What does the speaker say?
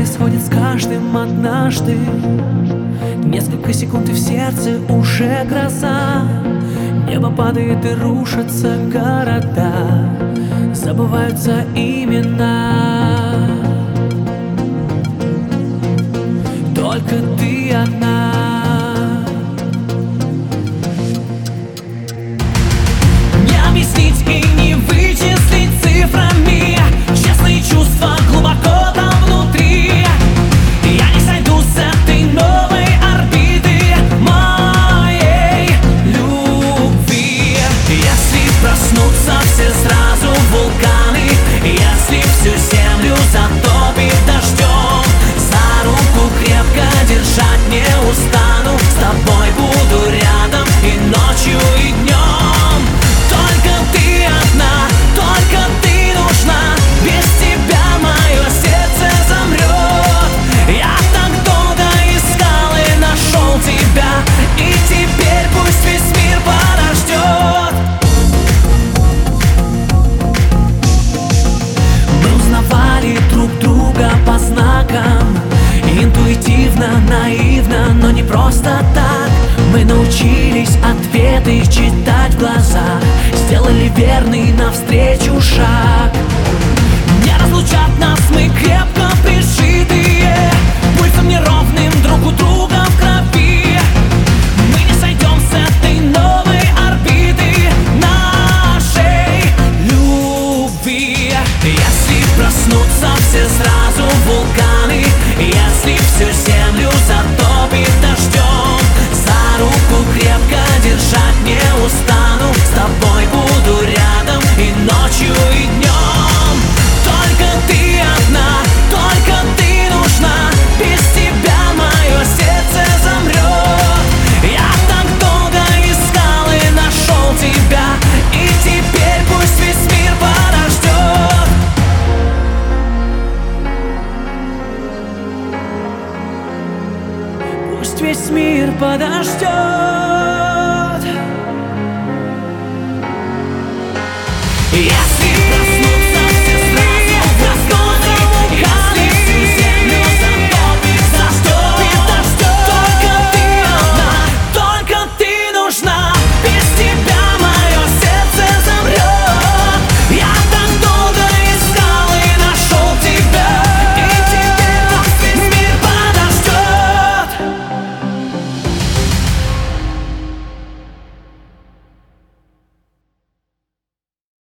происходит с каждым однажды. Несколько секунд и в сердце уже гроза. Небо падает и рушатся города, забываются имена. Только ты одна. Не объяснить и не вычислить цифрами честные чувства глубоко там внутри. Я не сойду с этой новой орбиты моей любви. Если проснутся все сразу вулканы, если всю землю затопит дождем, за руку крепко держать не устану. С тобой буду рядом и ночью, и днем. Только ты одна, только ты нужна. Без тебя мое сердце замрет. Я так долго искал и нашел тебя, и теперь пусть весь мир подождет. Мы узнавали друг друга по знакам, интуитивно, наивно, но не просто так. Мы научились ответы читать в глазах, сделали верный навстречу шаг. Не разлучат нас, мы крепко прижитые, пульсом неровным друг у друга в крови. Мы не сойдем с этой новой орбиты нашей любви. Если проснутся все сразу вулканы, если всю землю затопит дождем, за руку крепко держать не устану. С тобой буду рядом и ночью, и днем. Только ты одна, только ты нужна. Без тебя мое сердце замрет. Я так долго искал и нашел тебя, и теперь пусть весь мир подождет. Пусть весь мир подождет.